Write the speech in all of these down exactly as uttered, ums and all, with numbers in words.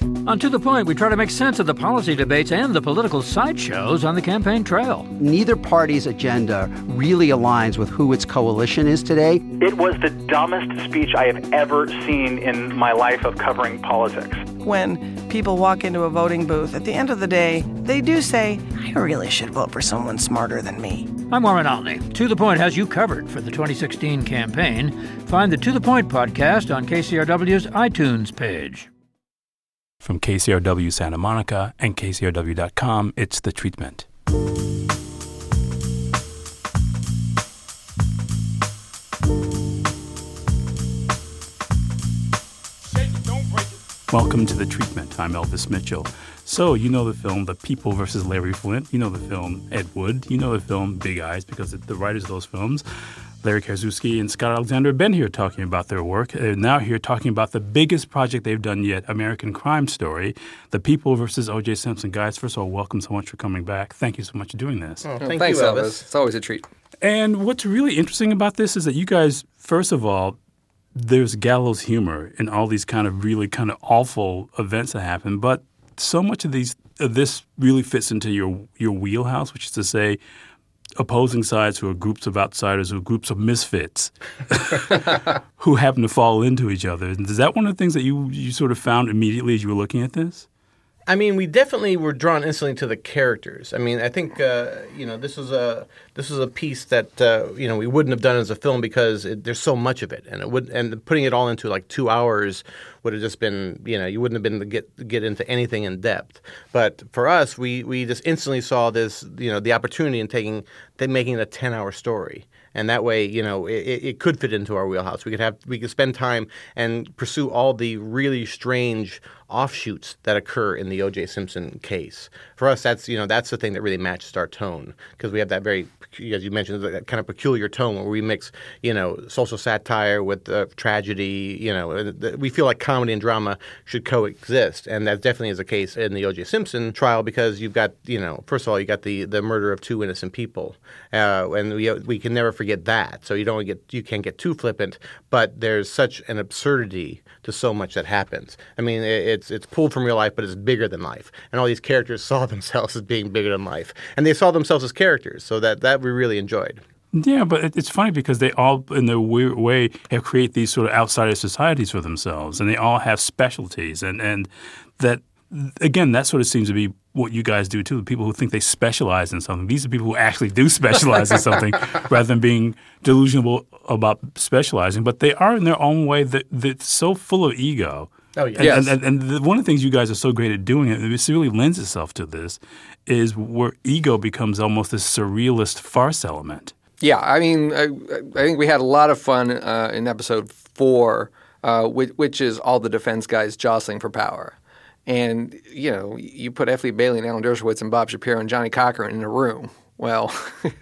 On To The Point, we try to make sense of the policy debates and the political sideshows on the campaign trail. Neither party's agenda really aligns with who its coalition is today. It was the dumbest speech I have ever seen in my life of covering politics. When people walk into a voting booth, at the end of the day, they do say, I really should vote for someone smarter than me. I'm Warren Olney. To The Point has you covered for the twenty sixteen campaign. Find the To The Point podcast on K C R W's iTunes page. From K C R W Santa Monica and K C R W dot com, it's The Treatment. Welcome to The Treatment. I'm Elvis Mitchell. So, you know the film The People versus Larry Flynt. You know the film Ed Wood. You know the film Big Eyes, because the writers of those films, Larry Karaszewski and Scott Alexander, have been here talking about their work. They're now here talking about the biggest project they've done yet, American Crime Story, The People versus O J. Simpson. Guys, first of all, welcome so much for coming back. Thank you so much for doing this. Oh, thank Thanks, you, Elvis. Elvis. It's always a treat. And what's really interesting about this is that you guys, first of all, there's gallows humor in all these kind of really kind of awful events that happen, but so much of these of this really fits into your your wheelhouse, which is to say opposing sides who are groups of outsiders, who are groups of misfits who happen to fall into each other. Is that one of the things that you, you sort of found immediately as you were looking at this? I mean, we definitely were drawn instantly to the characters. I mean, I think uh, you know this was a this was a piece that uh, you know we wouldn't have done as a film because it, there's so much of it, and it would and putting it all into like two hours would have just been you know you wouldn't have been able to get get into anything in depth. But for us, we we just instantly saw this you know the opportunity in taking making it a ten hour story. And that way, you know, it, it could fit into our wheelhouse. We could have, we could spend time and pursue all the really strange offshoots that occur in the O J. Simpson case. For us, that's you know, that's the thing that really matches our tone because we have that very, as you mentioned, that kind of peculiar tone where we mix, you know, social satire with uh, tragedy. You know, we feel like comedy and drama should coexist, and that definitely is the case in the O J. Simpson trial because you've got, you know, first of all, you got the the murder of two innocent people, uh, and we we can never forget that. So you don't get you can't get too flippant, but there's such an absurdity to so much that happens. I mean, it, it's it's pulled from real life, but it's bigger than life. And all these characters saw themselves as being bigger than life, and they saw themselves as characters. So that that we really enjoyed. Yeah, but it, it's funny because they all, in their weird way, have created these sort of outsider societies for themselves, and they all have specialties, and and that. Again, that sort of seems to be what you guys do, too. The people who think they specialize in something. These are people who actually do specialize in something rather than being delusional about specializing. But they are in their own way that, that's so full of ego. Oh, yeah. And, Yes. and, and, and the, one of the things you guys are so great at doing, and it really lends itself to this, is where ego becomes almost this surrealist farce element. Yeah, I mean, I, I think we had a lot of fun uh, in episode four, uh, which, which is all the defense guys jostling for power. And, you know, you put F. Lee Bailey and Alan Dershowitz and Bob Shapiro and Johnny Cochran in a room. Well,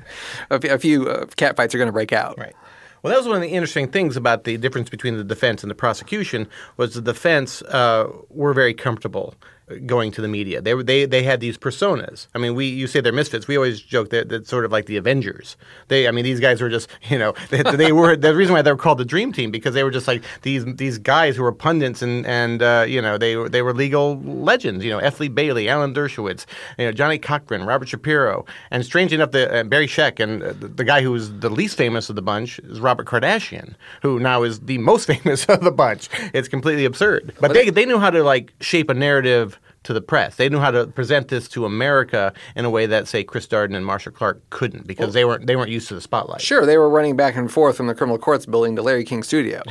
a, a few uh, catfights are going to break out. Right. Well, that was one of the interesting things about the difference between the defense and the prosecution was the defense uh, were very comfortable going to the media. They were they they had these personas. I mean, we you say they're misfits. We always joke that that's sort of like the Avengers. They I mean, these guys were just you know they, they were the reason why they were called the Dream Team because they were just like these these guys who were pundits and and uh, you know they were they were legal legends. You know, F. Lee Bailey, Alan Dershowitz, you know Johnny Cochran, Robert Shapiro, and strange enough, the uh, Barry Scheck and uh, the, the guy who was the least famous of the bunch is Robert Kardashian, who now is the most famous of the bunch. It's completely absurd, but they they knew how to like shape a narrative to the press. They knew how to present this to America in a way that, say, Chris Darden and Marcia Clark couldn't because well, they weren't they weren't used to the spotlight. Sure, they were running back and forth from the criminal courts building to Larry King's studio.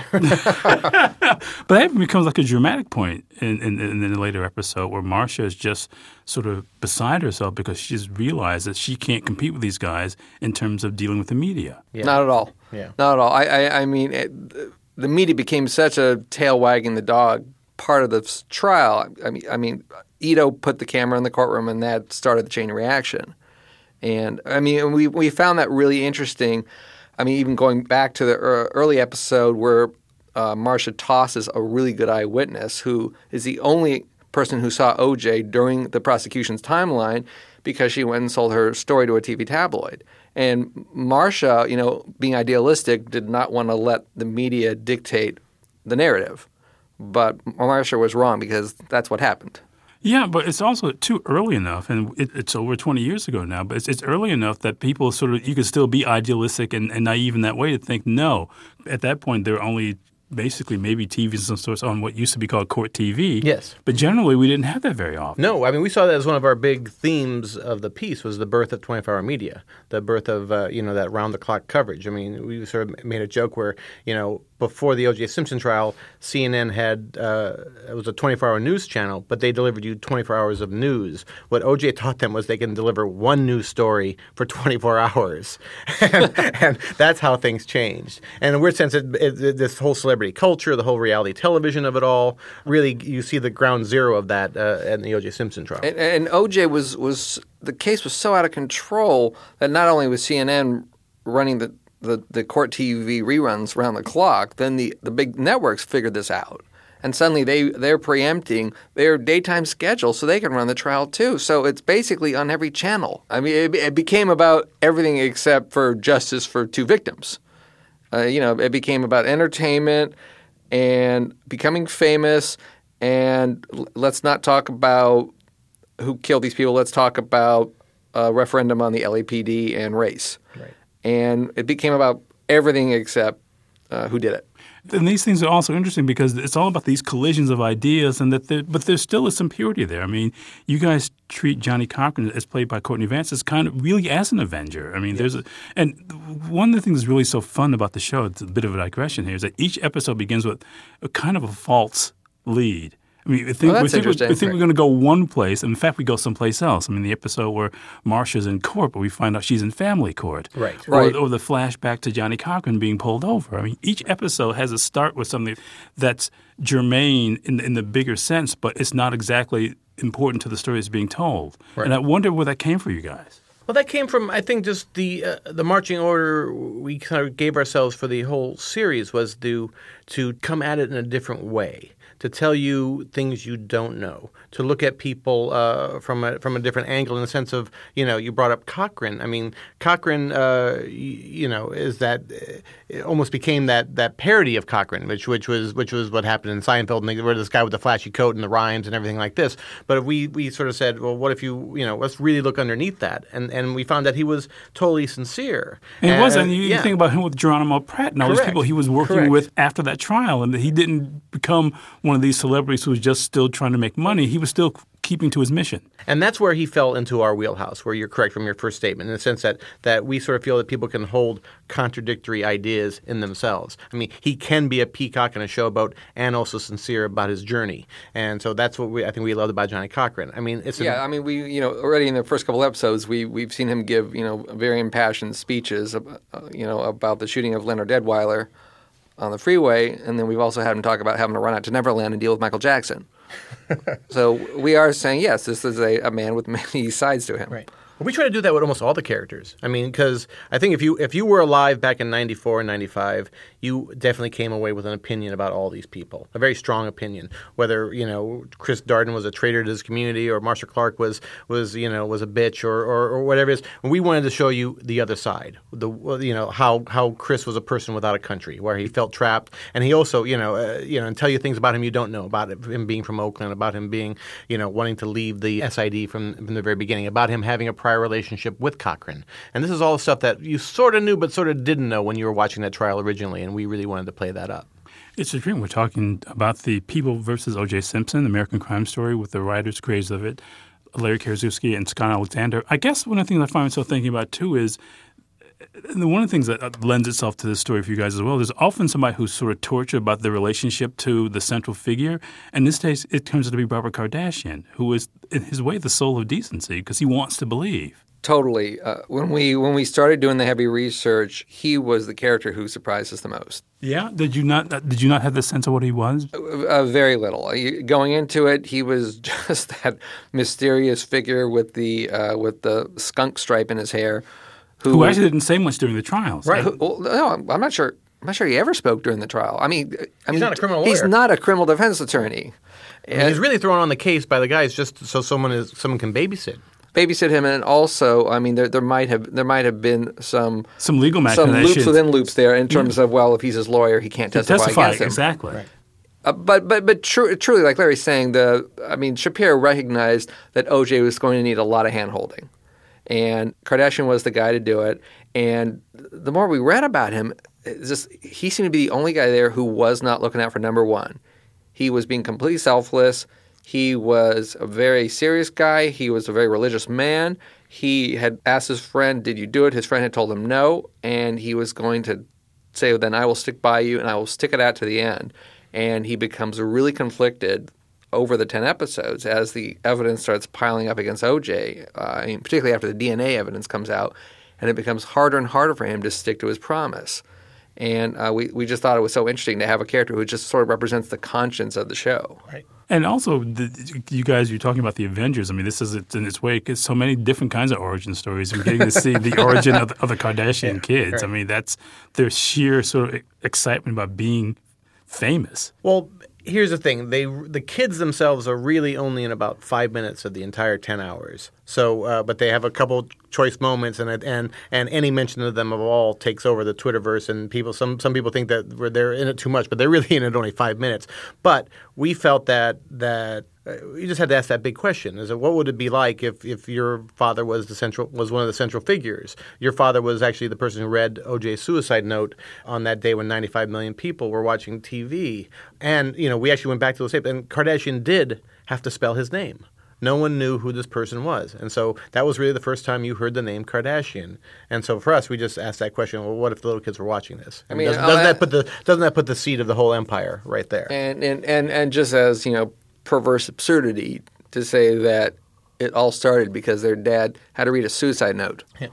But that becomes like a dramatic point in, in, in the later episode where Marcia is just sort of beside herself because she's realized that she can't compete with these guys in terms of dealing with the media. Yeah. Not at all. Yeah. Not at all. I, I, I mean, it, the media became such a tail wagging the dog part of the trial. I mean, I mean, Ito put the camera in the courtroom, and that started the chain reaction. And I mean, we we found that really interesting. I mean, even going back to the early episode where uh, Marcia tosses a really good eyewitness who is the only person who saw O J during the prosecution's timeline because she went and sold her story to a T V tabloid. And Marcia, you know, being idealistic, did not want to let the media dictate the narrative. but Marcia was wrong because that's what happened. Yeah, but it's also too early enough, and it, it's over twenty years ago now, but it's, it's early enough that people sort of – you can still be idealistic and, and naive in that way to think, no. At that point, there are only basically maybe T Vs of some sorts on what used to be called court T V. Yes. But generally, we didn't have that very often. No, I mean, we saw that as one of our big themes of the piece was the birth of twenty-four hour media, the birth of, uh, you know, that round-the-clock coverage. I mean, we sort of made a joke where, you know, before the O J Simpson trial, C N N had uh, – it was a twenty-four hour news channel, but they delivered you twenty-four hours of news. What O J taught them was they can deliver one news story for twenty-four hours. and, and that's how things changed. And in a weird sense, it, it, this whole celebrity culture, the whole reality television of it all, really you see the ground zero of that uh, in the O J Simpson trial. And, and O J was, was – the case was so out of control that not only was C N N running the – The, the court T V reruns around the clock, then the, the big networks figured this out. And suddenly they, they're preempting their daytime schedule so they can run the trial too. So it's basically on every channel. I mean, it, it became about everything except for justice for two victims. Uh, you know, it became about entertainment and becoming famous, and let's not talk about who killed these people. Let's talk about a referendum on the L A P D and race. Right. And it became about everything except uh, who did it. And these things are also interesting because it's all about these collisions of ideas, and that there, but there still is some purity there. I mean, you guys treat Johnny Cochran, as played by Courtney Vance, as kind of really as an Avenger. I mean, yes. there's a, and one of the things that's really so fun about the show, it's a bit of a digression here, is that each episode begins with a kind of a false lead. I mean, we think, well, we think, interesting. we think we're going to go one place. In fact, we go someplace else. I mean, the episode where Marcia's in court, but we find out she's in family court. Right. Or, right. or the flashback to Johnny Cochran being pulled over. I mean, each episode has a start with something that's germane in, in the bigger sense, but it's not exactly important to the story that's being told. Right. And I wonder where that came from you guys. Well, that came from, I think, just the uh, the marching order we kind of gave ourselves for the whole series was to to come at it in a different way, to tell you things you don't know, to look at people uh, from a from a different angle in the sense of, you know, you brought up Cochran. I mean, Cochran, uh, you, you know, is that it almost became that that parody of Cochran, which which was which was what happened in Seinfeld, and they were this guy with the flashy coat and the rhymes and everything like this. But we we sort of said, well, what if you you know, let's really look underneath that, and and we found that he was totally sincere. And, and it wasn't. You, yeah. you think about him with Geronimo Pratt and all those Correct. people he was working Correct. with after that trial, and he didn't become one of these celebrities who was just still trying to make money. He was still keeping to his mission. And that's where he fell into our wheelhouse, where you're correct from your first statement, in the sense that, that we sort of feel that people can hold contradictory ideas in themselves. I mean, he can be a peacock in a show about and also sincere about his journey. And so that's what we, I think we loved about Johnny Cochran. I mean, it's yeah. A, I mean, we you know already in the first couple episodes we we've seen him give you know very impassioned speeches, uh, you know about the shooting of Leonard Edwiler on the freeway, and then we've also had him talk about having to run out to Neverland and deal with Michael Jackson. So we are saying, yes, this is a, a man with many sides to him. Right. Well, we try to do that with almost all the characters. I mean, because I think if you if you were alive back in ninety-four and ninety-five, you definitely came away with an opinion about all these people, a very strong opinion. Whether, you know, Chris Darden was a traitor to his community, or Marcia Clark was was you know was a bitch, or, or, or whatever it is. And we wanted to show you the other side, the you know how how Chris was a person without a country, where he felt trapped, and he also you know uh, you know and tell you things about him you don't know, about him being from Oakland, about him being you know wanting to leave the S I D from from the very beginning, about him having a prior relationship with Cochran. And this is all the stuff that you sort of knew but sort of didn't know when you were watching that trial originally, and we really wanted to play that up. It's a dream. We're talking about the People versus O J Simpson, American Crime Story, with the writers, creators of it, Larry Karaszewski and Scott Alexander. I guess one of the things I find myself thinking about, too, is one of the things that lends itself to this story for you guys as well, there's often somebody who's sort of tortured about their relationship to the central figure. In this case, it turns out to be Robert Kardashian, who is, in his way, the soul of decency because he wants to believe. Totally. Uh, when we when we started doing the heavy research, he was the character who surprised us the most. Yeah? Did you not Did you not have the sense of what he was? Uh, very little. Uh, going into it, he was just that mysterious figure with the uh, with the skunk stripe in his hair, who, who actually didn't say much during the trials. Right. Who, well, no, I'm not sure. I'm not sure he ever spoke during the trial. I mean, I he's mean, not a criminal He's lawyer. not a criminal defense attorney. I mean, he's really thrown on the case by the guys just so someone is someone can babysit. Babysit him, and also, I mean, there there might have there might have been some some legal some machination. loops within loops there in terms yeah. of well, if he's his lawyer, he can't testify, testify against him. Exactly. Right. Uh, but but but tru- truly, like Larry's saying, the I mean, Shapiro recognized that O J was going to need a lot of hand-holding. And Kardashian was the guy to do it. And the more we read about him, it's just he seemed to be the only guy there who was not looking out for number one. He was being completely selfless. He was a very serious guy. He was a very religious man. He had asked his friend, did you do it? His friend had told him no. And he was going to say, then I will stick by you and I will stick it out to the end. And he becomes really conflicted over the ten episodes as the evidence starts piling up against O J, uh, I mean, particularly after the D N A evidence comes out, and it becomes harder and harder for him to stick to his promise. And uh, we, we just thought it was so interesting to have a character who just sort of represents the conscience of the show. Right. And also, the, you guys, you're talking about the Avengers. I mean, this is in its way, because so many different kinds of origin stories. We're getting to see the origin of the, of the Kardashian yeah, kids. Right. I mean, that's their sheer sort of excitement about being famous. Well, here's the thing. They the kids themselves are really only in about five minutes of the entire ten hours. So, uh, but they have a couple choice moments, and and and any mention of them of all takes over the Twitterverse. And people, some some people think that they're in it too much, but they're really in it only five minutes. But we felt that that. You just had to ask that big question: is that what would it be like if, if your father was the central was one of the central figures? Your father was actually the person who read O J's suicide note on that day when ninety-five million people were watching T V, and you know we actually went back to those tapes, and Kardashian did have to spell his name. No one knew who this person was, and so that was really the first time you heard the name Kardashian. And so for us, we just asked that question: well, what if the little kids were watching this? I mean, doesn't, doesn't that put the doesn't that put the seed of the whole empire right there? And and and, and just as you know. Perverse absurdity to say that it all started because their dad had to read a suicide note. Yeah.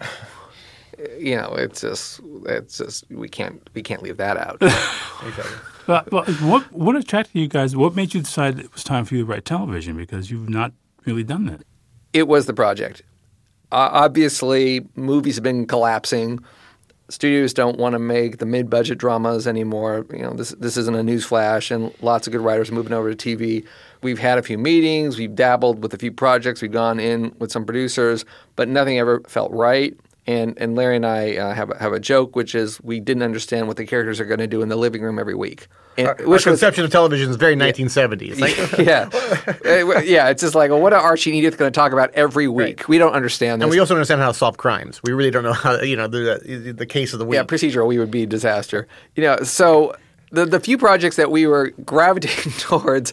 You know, it's just it's just we can't we can't leave that out. Exactly. But, but what what attracted you guys? What made you decide it was time for you to write television? Because you've not really done that. It was the project. Uh, obviously, movies have been collapsing. Studios don't want to make the mid-budget dramas anymore. You know, this this isn't a newsflash, and lots of good writers are moving over to T V. We've had a few meetings. We've dabbled with a few projects. We've gone in with some producers, but nothing ever felt right. And and Larry and I uh, have a, have a joke, which is we didn't understand what the characters are going to do in the living room every week. And, our, which our conception was, of television is very nineteen seventies. Like, yeah, yeah. It's just like, well, what are Archie and Edith going to talk about every week? Right. We don't understand this. And we also don't understand how to solve crimes. We really don't know how, you know, the, the case of the week. Yeah, procedural, we would be a disaster. You know, so the the few projects that we were gravitating towards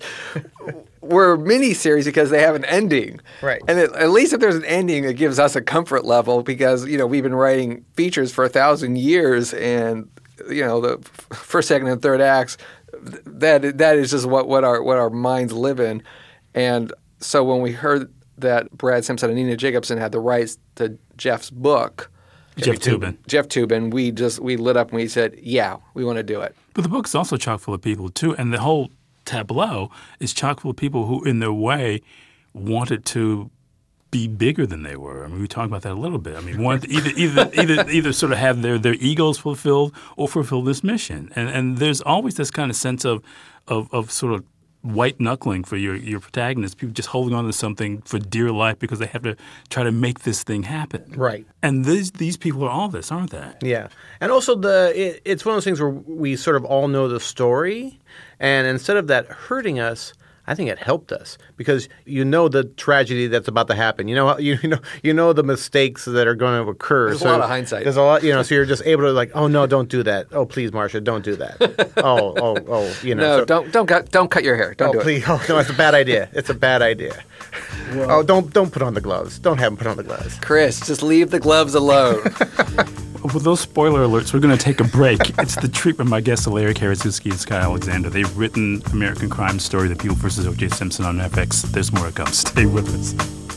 were miniseries because they have an ending. Right. And it, at least if there's an ending, it gives us a comfort level because, you know, we've been writing features for a thousand years and, you know, the first, second, and third acts, that that is just what, what our what our minds live in. And so when we heard that Brad Simpson and Nina Jacobson had the rights to Jeff's book, Jeff Toobin. Jeff Toobin, we just we lit up and we said, yeah, we want to do it. But the book's also chock full of people too, and the whole tableau is chock full of people who, in their way, wanted to be bigger than they were. I mean, we talked about that a little bit. I mean, wanted to either either either either sort of have their, their egos fulfilled or fulfill this mission. And and there's always this kind of sense of of, of sort of white knuckling for your, your protagonists, people just holding on to something for dear life because they have to try to make this thing happen. Right. And these these people are all this, aren't they? Yeah. And also the it, it's one of those things where we sort of all know the story, and instead of that hurting us, I think it helped us because you know the tragedy that's about to happen. You know, you know, you know the mistakes that are going to occur. There's so a lot of hindsight. There's a lot, you know. So you're just able to like, oh no, don't do that. Oh please, Marsha, don't do that. oh, oh, oh, you know. No, so, don't don't cut don't cut your hair. Don't oh, do please, it. Oh no, it's a bad idea. It's a bad idea. Whoa. Oh, don't don't put on the gloves. Don't have him put on the gloves. Chris, just leave the gloves alone. With those spoiler alerts, we're going to take a break. It's The Treat with my guests, Larry Karaszewski and Scott Alexander. They've written American Crime Story, The People versus O J Simpson on F X. There's more to come. Stay with us.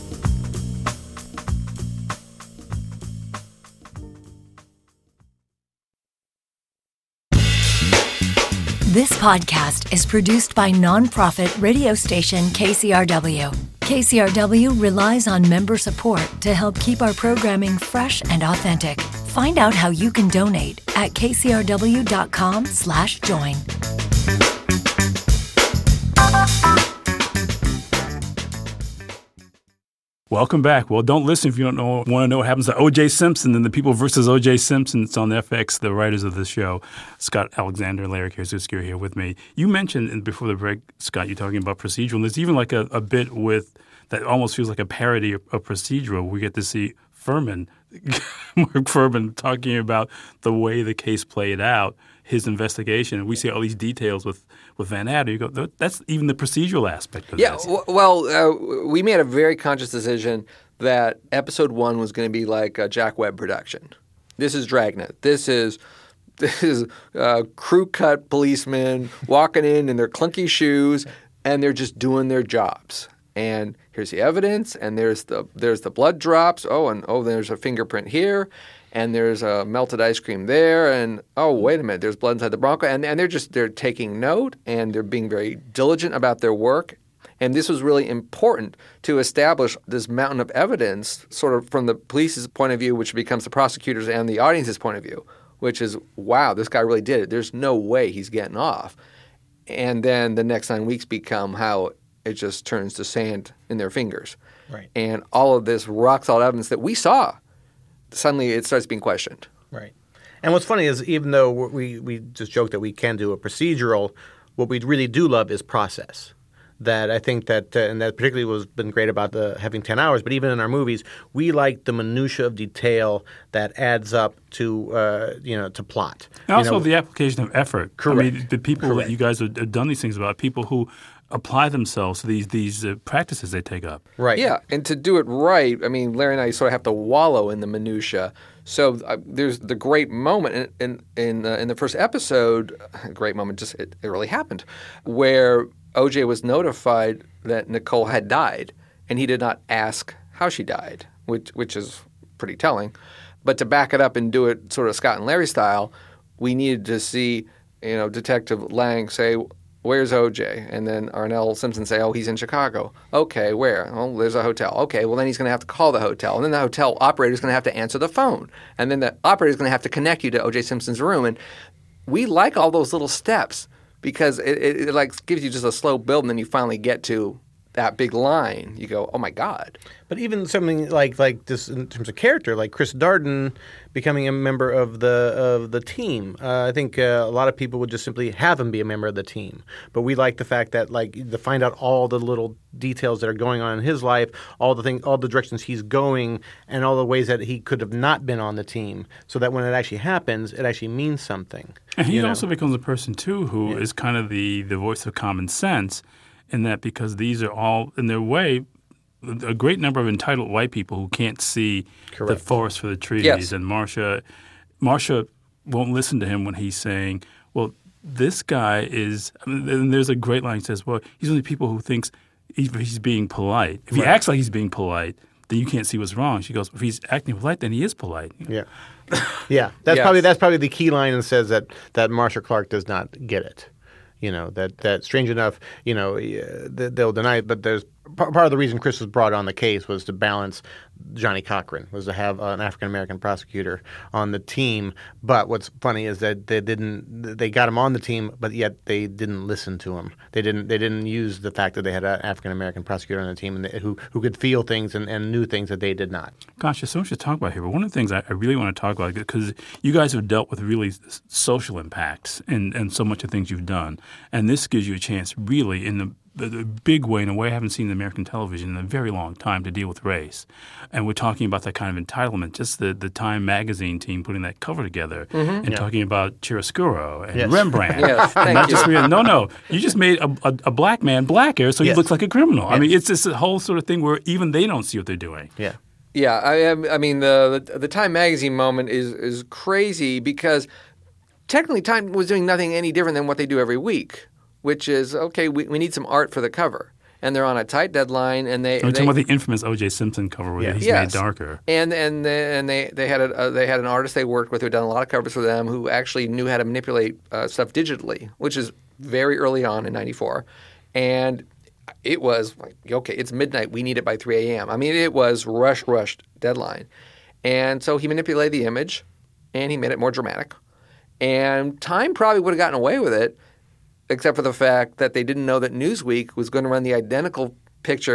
This podcast is produced by nonprofit radio station K C R W. K C R W relies on member support to help keep our programming fresh and authentic. Find out how you can donate at kcrw.com slash join. Welcome back. Well, don't listen if you don't know, want to know what happens to O J. Simpson and the people versus O J. Simpson. It's on F X, the writers of the show. Scott Alexander and Larry Karaszewski are here with me. You mentioned before the break, Scott, you're talking about procedural. And there's even like a, a bit with that almost feels like a parody of, of procedural. We get to see Furman, Mark Furman, talking about the way the case played out, his investigation. And we see all these details with, with Van Adder. You go, that's even the procedural aspect of yeah, this. W- well, uh, we made a very conscious decision that episode one was going to be like a Jack Webb production. This is Dragnet. This is this is uh, crew-cut policemen walking in in their clunky shoes, and they're just doing their jobs. And here's the evidence, and there's the there's the blood drops. Oh, and oh, there's a fingerprint here. And there's a melted ice cream there, and oh, wait a minute, there's blood inside the Bronco, and and they're just they're taking note, and they're being very diligent about their work, and this was really important to establish this mountain of evidence, sort of from the police's point of view, which becomes the prosecutors and the audience's point of view, which is wow, this guy really did it. There's no way he's getting off, and then the next nine weeks become how it just turns to sand in their fingers, Right. And all of this rock solid evidence that we saw. Suddenly it starts being questioned. Right. And what's funny is even though we, we just joke that we can do a procedural, what we really do love is process. That I think that, uh, and that particularly was been great about the having ten hours, but even in our movies, we like the minutia of detail that adds up to, uh, you know, to plot. And also you know, the application of effort. Correct. I mean, the people Correct. that you guys have done these things about, people who apply themselves to these these uh, practices they take up. Right. Yeah, and to do it right, I mean, Larry and I sort of have to wallow in the minutia. So uh, there's the great moment in in in, uh, in the first episode. A great moment, just it, it really happened, where O J was notified that Nicole had died, and he did not ask how she died, which which is pretty telling. But to back it up and do it sort of Scott and Larry style, we needed to see, you know, Detective Lang say, "Where's O J?" And then Arnell Simpson say, "Oh, he's in Chicago." Okay, where? Oh, there's a hotel. Okay, well then he's going to have to call the hotel, and then the hotel operator is going to have to answer the phone, and then the operator is going to have to connect you to O J Simpson's room. And we like all those little steps because it, it, it like gives you just a slow build, and then you finally get to that big line. You go, "Oh my God!" But even something like like this in terms of character, like Chris Darden becoming a member of the of the team, uh, I think uh, a lot of people would just simply have him be a member of the team. But we like the fact that like to find out all the little details that are going on in his life, all the thing, all the directions he's going, and all the ways that he could have not been on the team, so that when it actually happens, it actually means something. And he you know? also becomes a person too who Yeah. is kind of the the voice of common sense, in that because these are all in their way a great number of entitled white people who can't see Correct. the forest for the trees. Yes. And Marcia, Marcia won't listen to him when he's saying, well, this guy is – and there's a great line that says, well, he's one of the people who thinks he's, he's being polite. If he Right. acts like he's being polite, then you can't see what's wrong. She goes, if he's acting polite, then he is polite. Yeah, yeah. That's Yes. probably that's probably the key line, and says that that Marcia Clark does not get it. You know that that strange enough, you know, uh, th- they'll deny it, but there's p- part of the reason Chris was brought on the case was to balance Johnny Cochran, was to have an African American prosecutor on the team. But what's funny is that they didn't they got him on the team, but yet they didn't listen to him. They didn't they didn't use the fact that they had an African American prosecutor on the team and they, who who could feel things and, and knew things that they did not. Gosh, there's so much to talk about here. But one of the things I, I really want to talk about, because you guys have dealt with really s- social impacts and, and so much of things you've done. And this gives you a chance really in the, the, the big way, in a way I haven't seen in American television in a very long time, to deal with race. And we're talking about that kind of entitlement. Just the, the Time magazine team putting that cover together and Yeah. talking about chiaroscuro and Yes. Rembrandt. Yes, thank Not you. just re- no, no. You just made a, a, a black man blacker so he Yes. looks like a criminal. I Yes. mean, it's this whole sort of thing where even they don't see what they're doing. Yeah. Yeah, I, I mean the, the the Time magazine moment is is crazy because technically Time was doing nothing any different than what they do every week, which is okay. We, we need some art for the cover, and they're on a tight deadline, and they We're they, talking about the infamous O J. Simpson cover where Yeah. he's Yes. made darker. And and they, and they they had a uh, they had an artist they worked with who had done a lot of covers for them, who actually knew how to manipulate uh, stuff digitally, which is very early on in ninety-four, and it was like, okay, it's midnight, we need it by three a.m. I mean, it was rush rushed deadline, and so he manipulated the image, and he made it more dramatic, and Time probably would have gotten away with it, except for the fact that they didn't know that Newsweek was going to run the identical picture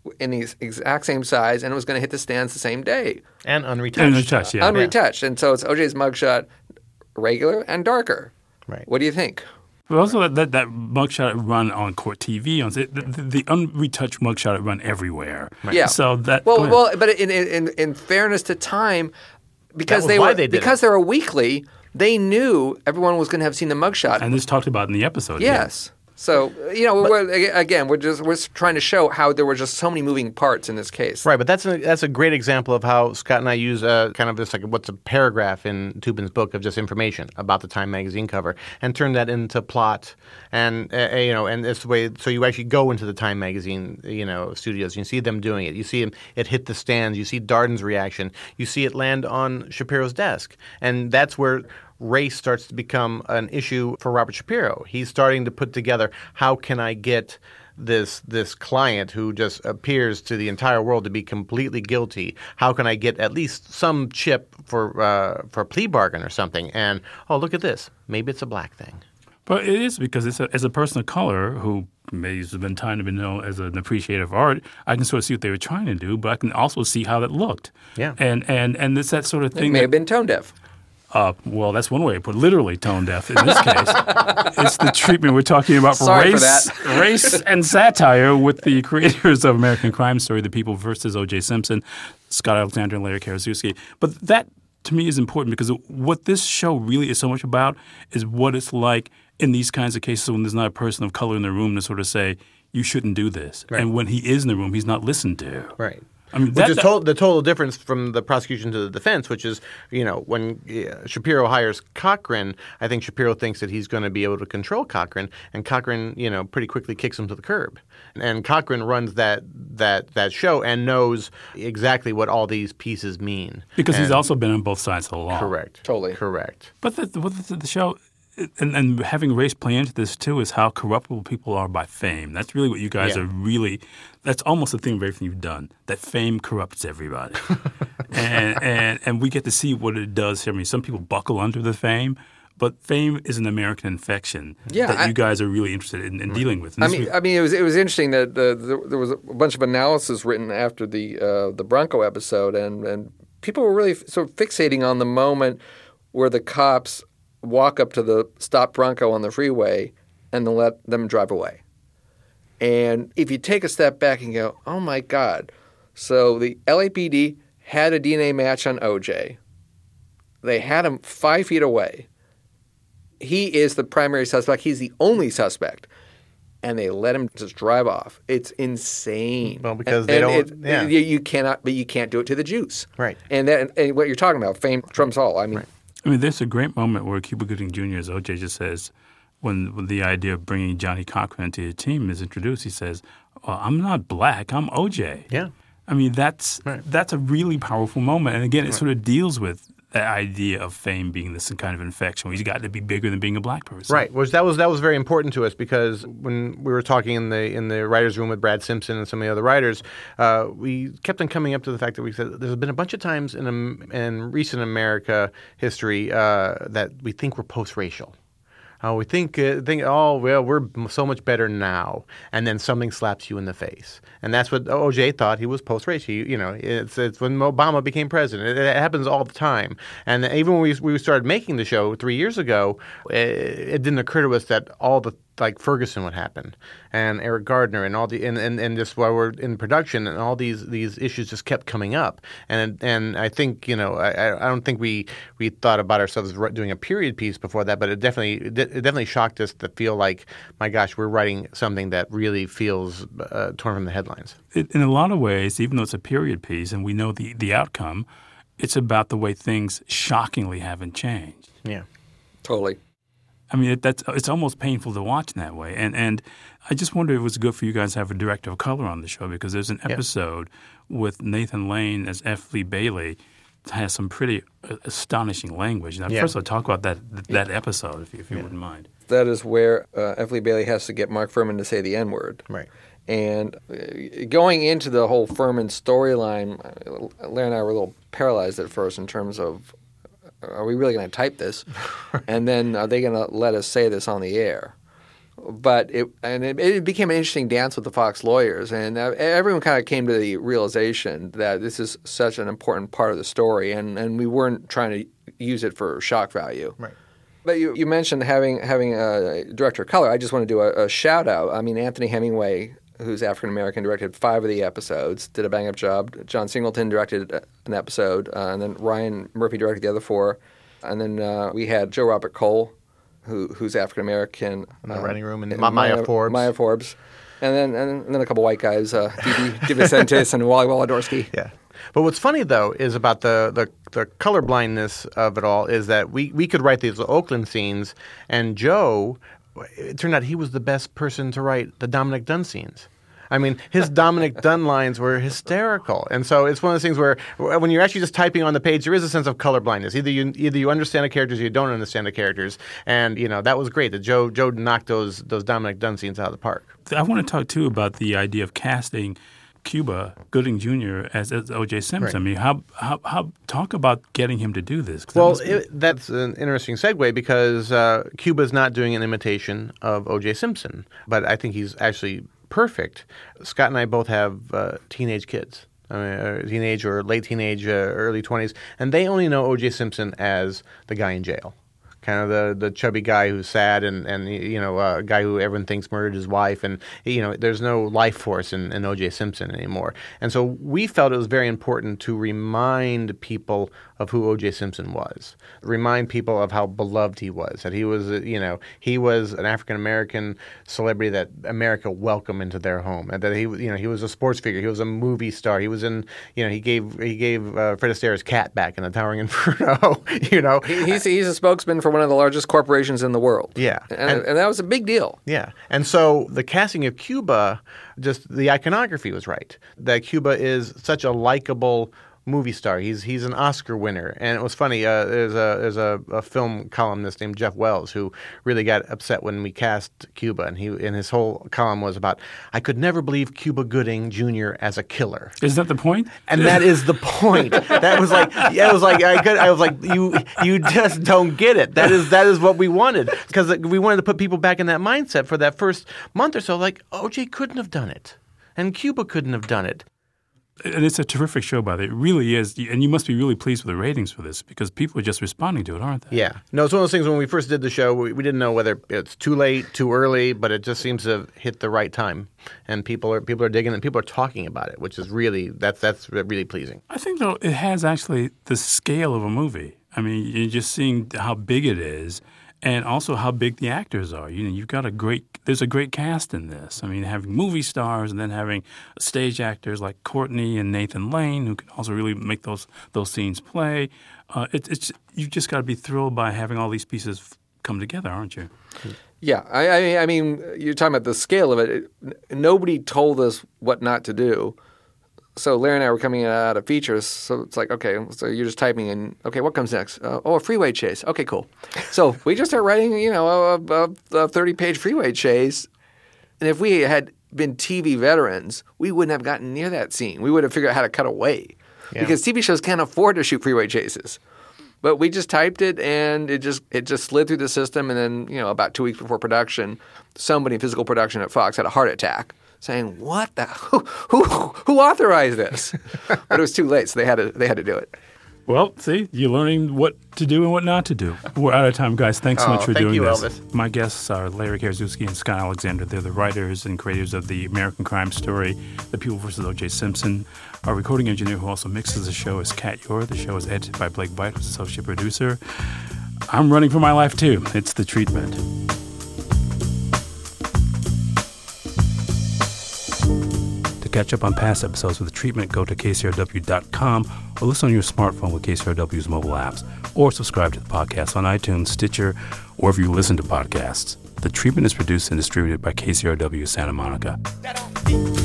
in the exact same size, and it was going to hit the stands the same day. And unretouched. And untouched, yeah. Unretouched. And so it's O J's mugshot, regular and darker. Right. What do you think? But also that, that, that mugshot run on Court T V, on the, the, the unretouched mugshot run everywhere. Right. Yeah. So that well, well, but in, in in fairness to time, because they were they because it. they were weekly, they knew everyone was going to have seen the mugshot. And this talked about in the episode. Yes. Yeah. So, you know, but, we're, again, we're just we're trying to show how there were just so many moving parts in this case. Right, but that's a, that's a great example of how Scott and I use uh, kind of this, like, what's a paragraph in Toobin's book of just information about the Time magazine cover and turn that into plot. And, uh, you know, and it's the way, so you actually go into the Time magazine, you know, studios. You see them doing it. You see it hit the stands. You see Darden's reaction. You see it land on Shapiro's desk. And that's where race starts to become an issue for Robert Shapiro. He's starting to put together, how can I get this this client who just appears to the entire world to be completely guilty? How can I get at least some chip for uh, for a plea bargain or something? And, oh, look at this. Maybe it's a black thing. But it is because it's a, as a person of color who may have been trying to be known as an appreciator of art, I can sort of see what they were trying to do, but I can also see how that looked. Yeah. And and and it's that sort of thing. It may that, have been tone deaf. Uh, well, that's one way to put it. Literally tone deaf in this case. It's the treatment we're talking about Sorry race, for that. race and satire with the creators of American Crime Story, The People versus O J. Simpson, Scott Alexander and Larry Karaszewski. But that, to me, is important because what this show really is so much about is what it's like in these kinds of cases when there's not a person of color in the room to sort of say, you shouldn't do this. Right. And when he is in the room, he's not listened to. Right. I mean, which that, is to- the total difference from the prosecution to the defense, which is, you know, when uh, Shapiro hires Cochran, I think Shapiro thinks that he's going to be able to control Cochran, and Cochran, you know, pretty quickly kicks him to the curb. And Cochran runs that that that show and knows exactly what all these pieces mean. Because and, he's also been on both sides of the law. Correct. Totally. Correct. But the, what the, the show, and, and having race play into this too, is how corruptible people are by fame. That's really what you guys Yeah. are really. That's almost the thing of everything you've done. That fame corrupts everybody, and, and and we get to see what it does here. I mean, some people buckle under the fame, but fame is an American infection Yeah, that I- you guys are really interested in, in dealing with. And I this mean, re- I mean, it was it was interesting that the, the, there was a bunch of analysis written after the uh, the Bronco episode, and, and people were really f- sort of fixating on the moment where the cops walk up to the stopped Bronco on the freeway and then let them drive away. And if you take a step back and go, oh my God, so the L A P D had a D N A match on O J. They had him five feet away. He is the primary suspect. He's the only suspect. And they let him just drive off. It's insane. Well, because And- they and don't- it- yeah. you, you cannot, but you can't do it to the juice. Right. And that, and what you're talking about, fame trumps all. I mean, Right. I mean, there's a great moment where Cuba Gooding Junior, as O J just says, when, when the idea of bringing Johnny Cochran to your team is introduced, he says, well, I'm not black, I'm O J. Yeah. I mean, that's Right. that's a really powerful moment. And again, it sort of deals with that idea of fame being this kind of infection where he's got to be bigger than being a black person. Right. Which that was that was very important to us because when we were talking in the in the writers' room with Brad Simpson and some of the other writers, uh, we kept on coming up to the fact that we said there's been a bunch of times in um, in recent America history uh, that we think we're post-racial. Uh, we think, uh, think, oh, well, we're so much better now. And then something slaps you in the face. And that's what O J thought. He was post-racial. You, you know, it's, it's when Obama became president. It, it happens all the time. And even when we, we started making the show three years ago, it, it didn't occur to us that all the, like Ferguson would happen and Eric Gardner and all the and, and, and just while we're in production and all these these issues just kept coming up and and I think you know I, I don't think we we thought about ourselves as doing a period piece before that, but it definitely it definitely shocked us to feel like, my gosh, we're writing something that really feels uh, torn from the headlines. It, in a lot of ways, even though it's a period piece and we know the, the outcome, it's about the way things shockingly haven't changed. Yeah. totally. I mean, it, that's it's almost painful to watch in that way. And and I just wonder if it was good for you guys to have a director of color on the show because there's an episode yeah. with Nathan Lane as F. Lee Bailey that has some pretty uh, astonishing language. Now, yeah. first of all, talk about that that episode, if you, if you yeah. wouldn't mind. That is where uh, F. Lee Bailey has to get Mark Fuhrman to say the N-word. Right. And uh, going into the whole Fuhrman storyline, Larry and I were a little paralyzed at first in terms of, are we really going to type this? And then are they going to let us say this on the air? But it and it, it became an interesting dance with the Fox lawyers, and uh, everyone kind of came to the realization that this is such an important part of the story, and, and we weren't trying to use it for shock value. Right. But you, you mentioned having having a director of color. I just want to do a, a shout out. I mean, Anthony Hemingway, who's African American, directed five of the episodes, did a bang up job. John Singleton directed an episode, uh, and then Ryan Murphy directed the other four, and then uh, we had Joe Robert Cole, who who's African American, in the uh, writing room, and, and Maya, Maya Forbes. Maya Forbes, and then and then a couple white guys, uh, D B DeVincentis and Wally Wolodorsky. Yeah. But what's funny, though, is about the, the, the colorblindness of it all is that we, we could write these Oakland scenes, and Joe, it turned out he was the best person to write the Dominic Dunn scenes. I mean, his Dominic Dunn lines were hysterical. And so it's one of those things where when you're actually just typing on the page, there is a sense of colorblindness. Either you either you understand the characters or you don't understand the characters. And, you know, that was great that Joe Joe knocked those those Dominic Dunn scenes out of the park. I want to talk, too, about the idea of casting Cuba Gooding Junior as, as O J Simpson. Right. I mean, how, how how talk about getting him to do this? 'Cause Well, that must it, that's an interesting segue because uh, Cuba's not doing an imitation of O J Simpson, but I think he's actually perfect. Scott and I both have uh, teenage kids. I mean, uh, teenage or late teenage, uh, early twenties, and they only know O J Simpson as the guy in jail. Kind of the, the chubby guy who's sad and, and you know, a uh, guy who everyone thinks murdered his wife. And, you know, there's no life force in, in O J Simpson anymore. And so we felt it was very important to remind people of who O J Simpson was, remind people of how beloved he was, that he was, you know, he was an African-American celebrity that America welcomed into their home, and that he, you know, he was a sports figure. He was a movie star. He was in, you know, he gave he gave uh, Fred Astaire's cat back in The Towering Inferno, you know. He, he's, he's a spokesman for one of the largest corporations in the world. Yeah. And, And- and that was a big deal. Yeah. And so the casting of Cuba, just the iconography was right. That Cuba is such a likable movie star. He's he's an Oscar winner. And it was funny, uh, there's a there's a, a film columnist named Jeff Wells who really got upset when we cast Cuba, and he and his whole column was about, I could never believe Cuba Gooding Junior as a killer. Is that the point? And that is the point. That was like, yeah, it was like I could, I was like, you you just don't get it. That is that is what we wanted, because we wanted to put people back in that mindset for that first month or so. Like, O J couldn't have done it, and Cuba couldn't have done it. And it's a terrific show, by the way. It really is. And you must be really pleased with the ratings for this because people are just responding to it, aren't they? Yeah. No, it's one of those things when we first did the show, we, we didn't know whether it's too late, too early, but it just seems to have hit the right time. And people are people are digging it, and people are talking about it, which is really, that's that's really pleasing. I think, though, it has actually the scale of a movie. I mean, you're just seeing how big it is. And also how big the actors are. You know, you've got a great – there's a great cast in this. I mean, having movie stars and then having stage actors like Courtney and Nathan Lane who can also really make those those scenes play. Uh, it, it's you've just got to be thrilled by having all these pieces come together, aren't you? Yeah. I, I, I mean, you're talking about the scale of it. it. Nobody told us what not to do. So Larry and I were coming out of features, so it's like, okay, so you're just typing in, okay, what comes next? Uh, oh, a freeway chase. Okay, cool. So we just start writing, you know, a, a, a thirty-page freeway chase, and if we had been T V veterans, we wouldn't have gotten near that scene. We would have figured out how to cut away, yeah. Because T V shows can't afford to shoot freeway chases. But we just typed it, and it just it just slid through the system, and then, you know, about two weeks before production, somebody in physical production at Fox had a heart attack, saying, "What the who who, who authorized this?" But it was too late, so they had to they had to do it. Well, see, you're learning what to do and what not to do. We're out of time, guys. Thanks so oh, much for thank doing you, this. Elvis. My guests are Larry Karaszewski and Scott Alexander. They're the writers and creators of the American Crime Story, The People versus O J Simpson. Our recording engineer who also mixes the show is Kat Yor. The show is edited by Blake Byte, who's associate producer. I'm running for my life, too. It's The Treatment. To catch up on past episodes of The Treatment, go to K C R W dot com or listen on your smartphone with K C R W's mobile apps, or subscribe to the podcast on iTunes, Stitcher, or wherever you listen to podcasts. The Treatment is produced and distributed by K C R W Santa Monica.